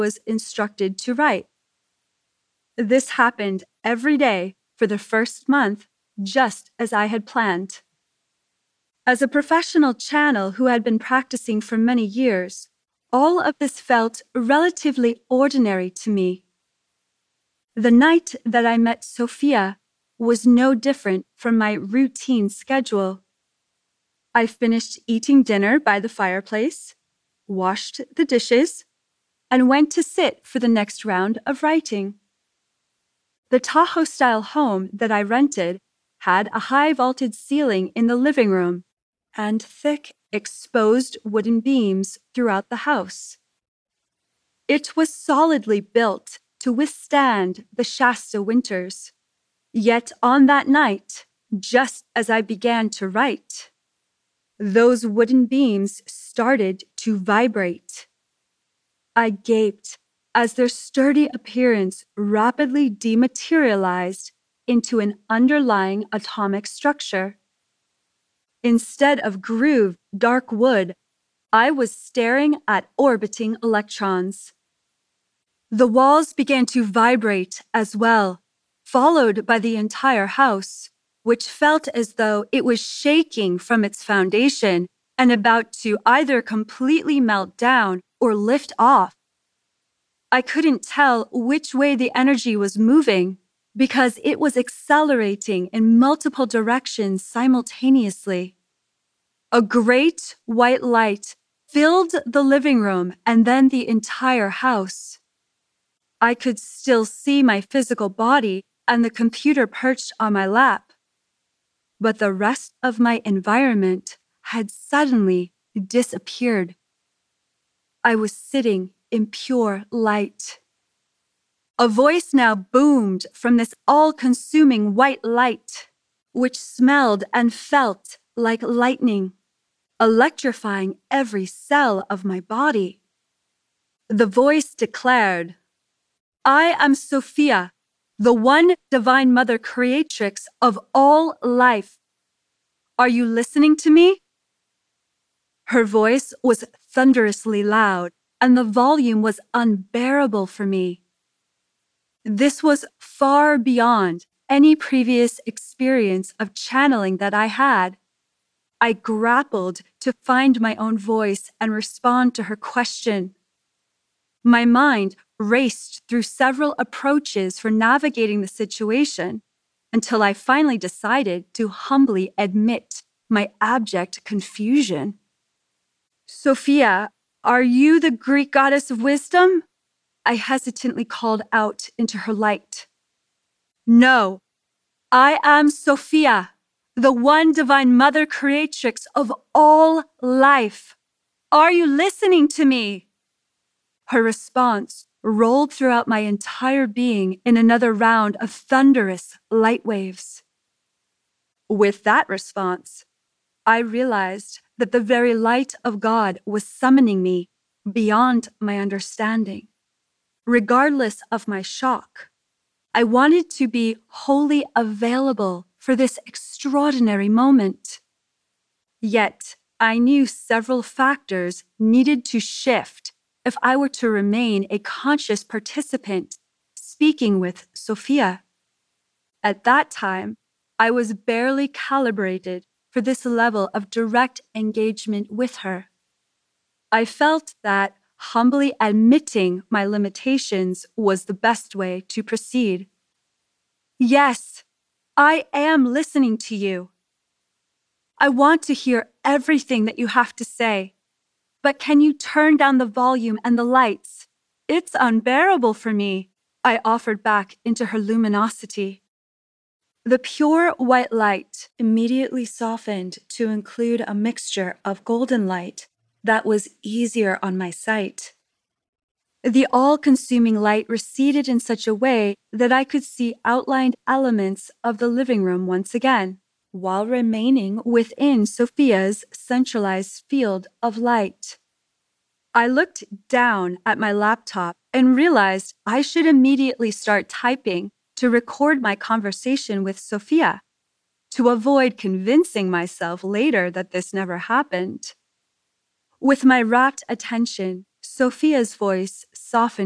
was instructed to write. This happened every day for the first month, just as I had planned. As a professional channel who had been practicing for many years, all of this felt relatively ordinary to me. The night that I met Sophia was no different from my routine schedule. I finished eating dinner by the fireplace, washed the dishes, and went to sit for the next round of writing. The Tahoe-style home that I rented had a high-vaulted ceiling in the living room and thick, exposed wooden beams throughout the house. It was solidly built to withstand the Shasta winters. Yet on that night, just as I began to write, those wooden beams started to vibrate. I gaped as their sturdy appearance rapidly dematerialized into an underlying atomic structure. Instead of grooved, dark wood, I was staring at orbiting electrons. The walls began to vibrate as well, followed by the entire house, which felt as though it was shaking from its foundation and about to either completely melt down or lift off. I couldn't tell which way the energy was moving because it was accelerating in multiple directions simultaneously. A great white light filled the living room and then the entire house. I could still see my physical body and the computer perched on my lap, but the rest of my environment had suddenly disappeared. I was sitting in pure light. A voice now boomed from this all-consuming white light, which smelled and felt like lightning, electrifying every cell of my body. The voice declared, "I am Sophia, the one divine mother creatrix of all life. Are you listening to me?" Her voice was thunderously loud, and the volume was unbearable for me. This was far beyond any previous experience of channeling that I had. I grappled to find my own voice and respond to her question. My mind raced through several approaches for navigating the situation until I finally decided to humbly admit my abject confusion. "Sophia, are you the Greek goddess of wisdom?" I hesitantly called out into her light. "No, I am Sophia, the one divine mother creatrix of all life. Are you listening to me?" Her response rolled throughout my entire being in another round of thunderous light waves. With that response, I realized that the very light of God was summoning me beyond my understanding. Regardless of my shock, I wanted to be wholly available for this extraordinary moment. Yet, I knew several factors needed to shift if I were to remain a conscious participant speaking with Sophia. At that time, I was barely calibrated for this level of direct engagement with her. I felt that humbly admitting my limitations was the best way to proceed. "Yes, I am listening to you. I want to hear everything that you have to say. But can you turn down the volume and the lights? It's unbearable for me," I offered back into her luminosity. The pure white light immediately softened to include a mixture of golden light that was easier on my sight. The all-consuming light receded in such a way that I could see outlined elements of the living room once again, while remaining within Sophia's centralized field of light. I looked down at my laptop and realized I should immediately start typing to record my conversation with Sophia, to avoid convincing myself later that this never happened. With my rapt attention, Sophia's voice softened